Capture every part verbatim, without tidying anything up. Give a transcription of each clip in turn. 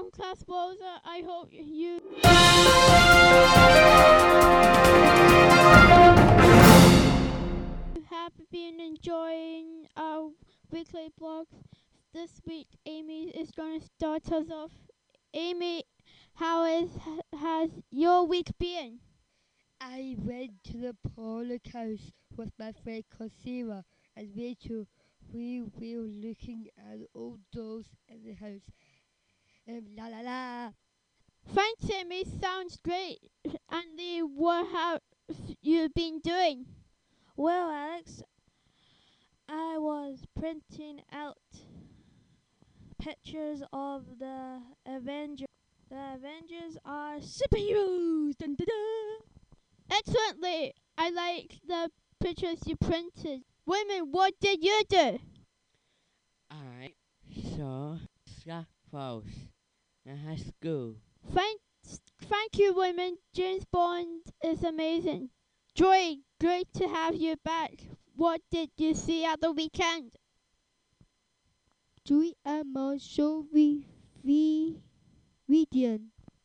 from Class Rosa. I hope you have been enjoying our weekly blogs. This week, Amy is going to start us off. Amy, how is has your week been? I went to the Polar Coast with my friend Cosima and Rachel. We were looking at old dolls in the house. Um, la la la. Thanks, Amy. Sounds great. Andy, what have you been doing? Well, Alex, I was printing out pictures of the Avengers. The Avengers are superheroes. Dun, dun, dun. Excellently. I like the pictures you printed. Women, what did you do? I saw scaffolds in high school. Thanks, thank you, women. James Bond is amazing. Joy, great to have you back. What did you see at the weekend? Joy and Marshall we we Radian.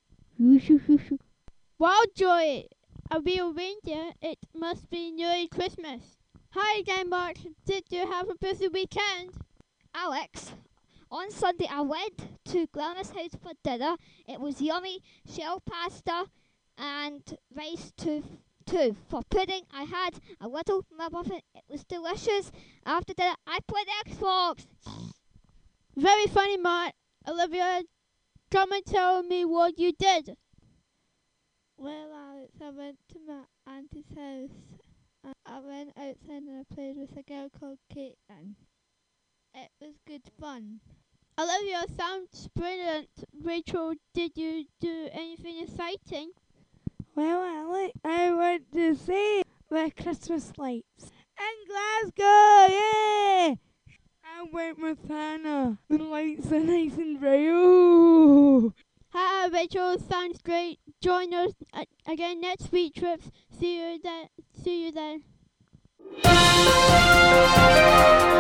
Wow, Joy, a real reindeer. It must be nearly Christmas. Hi again, Mark. Did you have a busy weekend? Alex, on Sunday I went to Glenna's house for dinner. It was yummy shell pasta and rice too. too. For pudding, I had a little muffin. It was delicious. After dinner, I played Xbox. Very funny, Mark. Olivia, come and tell me what you did. Well, Alex, I went to my auntie's house. And I went outside and I played with a girl called Caitlin. It was good fun. Olivia, sounds brilliant. Rachel, did you do anything exciting? Well, Alex, I went to see the Christmas lights in Glasgow, yeah! I went with Hannah. The lights are nice and bright. Ooh. Hi, Rachel, sounds great. Join us uh, again next week, Trips. See you then. See you then.